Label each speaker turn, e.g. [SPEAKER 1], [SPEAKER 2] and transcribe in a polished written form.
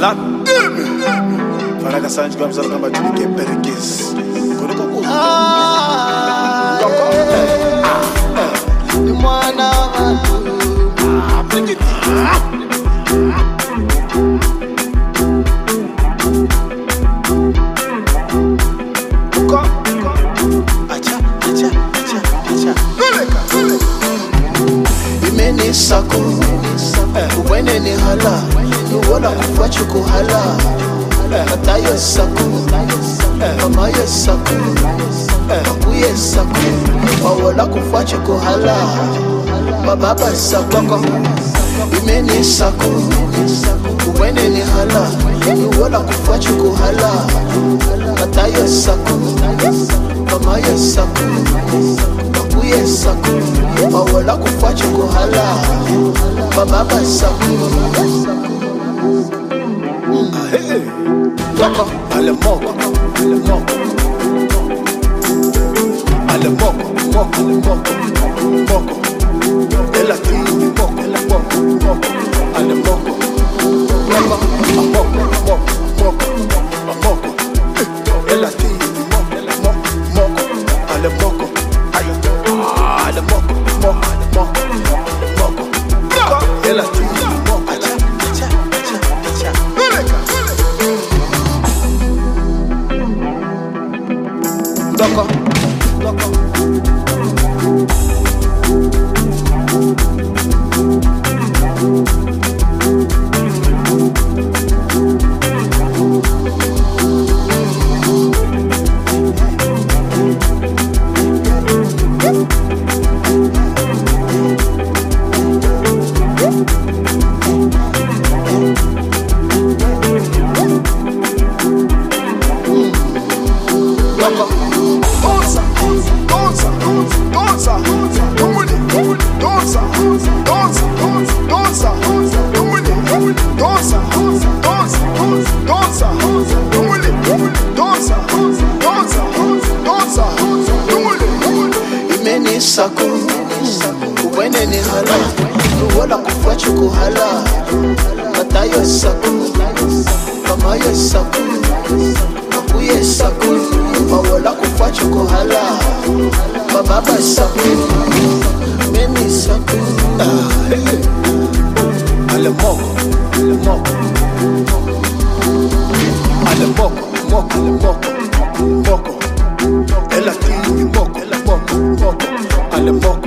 [SPEAKER 1] La Faraka Sanji kwa mzalo kama tunike perekezi Kunuko kuhu
[SPEAKER 2] Ni mwana watu
[SPEAKER 1] Preketi Uko Acha
[SPEAKER 2] Imeni sako Uwene ni hala Nuwala kufachu kuhala Matayo sako Mamayo sako Makuye sako Mawala kufachu kuhala Mababa sako Imeni sako Uwene ni hala Nuwala kufachu kuhala Matayo sako Mamayo sako Makuye sako Mawala kufachu kuhala Mababa sako
[SPEAKER 1] Doko Alemoko Moko Ela tini moko Alemoko Moko Ela tini moko Alemoko Moko Ela tini moko
[SPEAKER 2] Doko Imeni sako Uwene ni hala Nuwala kufachu kuhala Matayo sako Mamayo sako Makuye sako Mawala kufachu kuhala Mababa sako Imeni sako
[SPEAKER 1] Alemoko Ela tini moko Alemoko